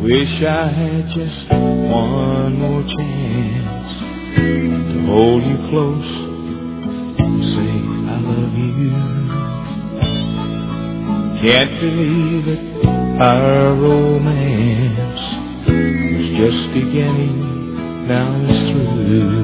Wish I had just one more chance to hold you close and say I love you. Can't believe it, our romance was just beginning, now it's through.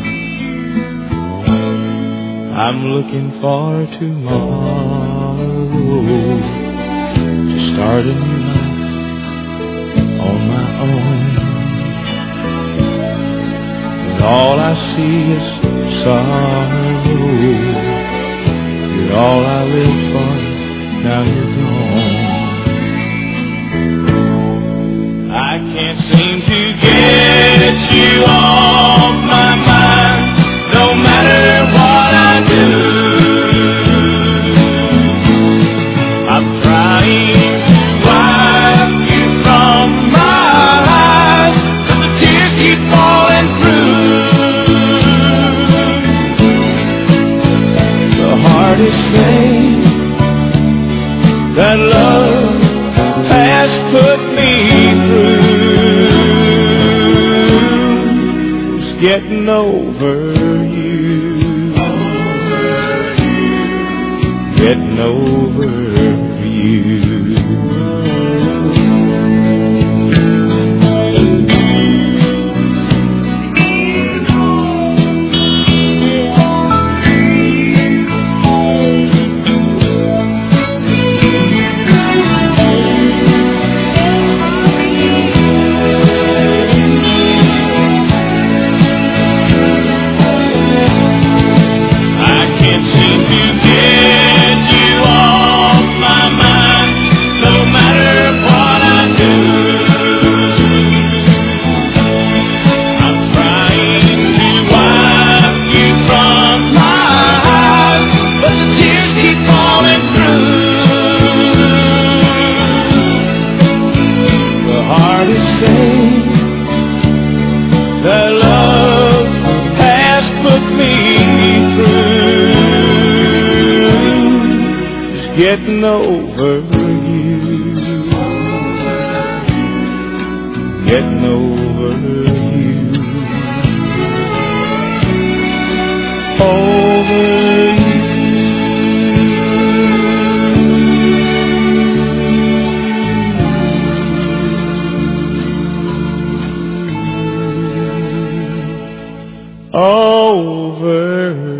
I'm looking forward to tomorrow to start a new life on my own. But all I see is sorrow. You're all I live for, now you're gone. I can't seem to get you off my mind, no matter what I do. I'm trying to wipe you from my eyes, but the tears keep falling through. The hardest thing that love has put me through is getting over you. Getting over you. That love has put me through is getting over you. Getting over you. Over you. Over